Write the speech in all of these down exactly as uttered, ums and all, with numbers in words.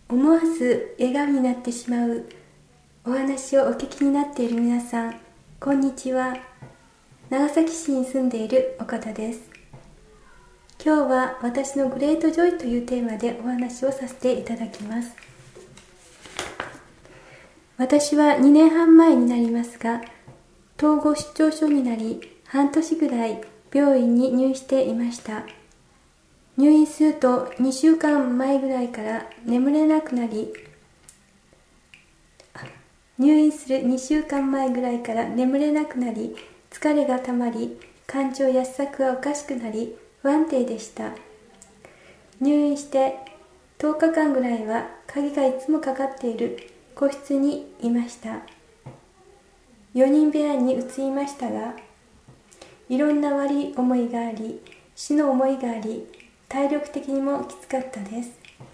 思わず笑顔になってしまうお話をお聞きになっている皆さん、こんにちは。長崎市に住んでいる岡田です。今日は私のグレートジョイというテーマでお話をさせていただきます。私はにねんはん前になりますが、統合失調症になり、半年ぐらい病院に入院していました。入院するとにしゅうかんまえぐらいから眠れなくなり、入院するにしゅうかんまえぐらいから眠れなくなり、疲れがたまり、感情や思索がおかしくなり、不安定でした。入院してとおかかんぐらいは鍵がいつもかかっている個室にいました。よにん部屋に移りましたが、いろんな悪い思いがあり、死の思いがあり、体力的にもきつかったです。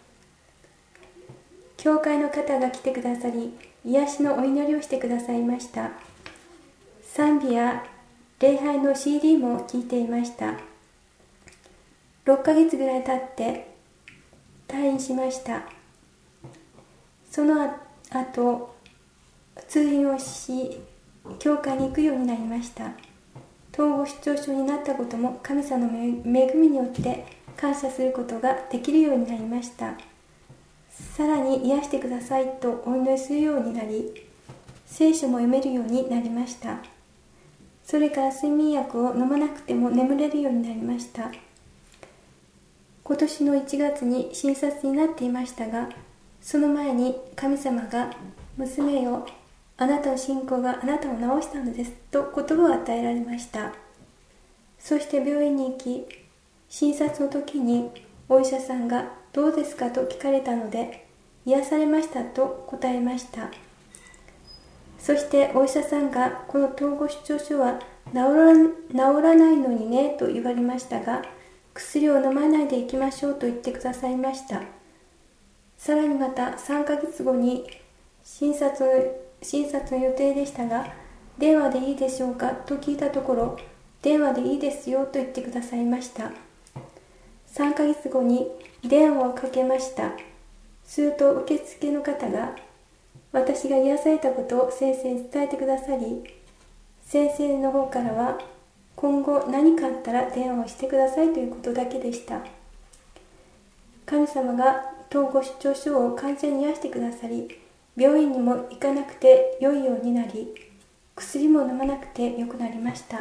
教会の方が来てくださり、癒しのお祈りをしてくださいました。賛美や礼拝の シーディー も聴いていました。ろっかげつぐらい経って退院しました。その後、通院をし、教会に行くようになりました。統合失調症になったことも神様の恵みによって感謝することができるようになりました。さらに癒してくださいとお祈りするようになり、聖書も読めるようになりました。それから睡眠薬を飲まなくても眠れるようになりました。今年のいちがつに診察になっていましたが、その前に神様が娘よ、あなたの信仰があなたを治したのですと言葉を与えられました。そして病院に行き、診察の時にお医者さんがどうですかと聞かれたので、癒されましたと答えました。そしてお医者さんがこの統合失調症は治ら、治らないのにねと言われましたが、薬を飲まないでいきましょうと言ってくださいました。さらにまたさんかげつごに診察診察の予定でしたが、電話でいいでしょうかと聞いたところ、電話でいいですよと言ってくださいました。さんかげつごに電話をかけました。すると受付の方が、私が癒されたことを先生に伝えてくださり、先生の方からは、今後何かあったら電話をしてくださいということだけでした。神様が統合失調症を完全に癒してくださり、病院にも行かなくて良いようになり、薬も飲まなくて良くなりました。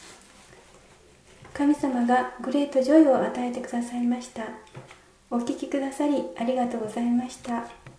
神様がグレートジョイを与えてくださいました。お聞きくださりありがとうございました。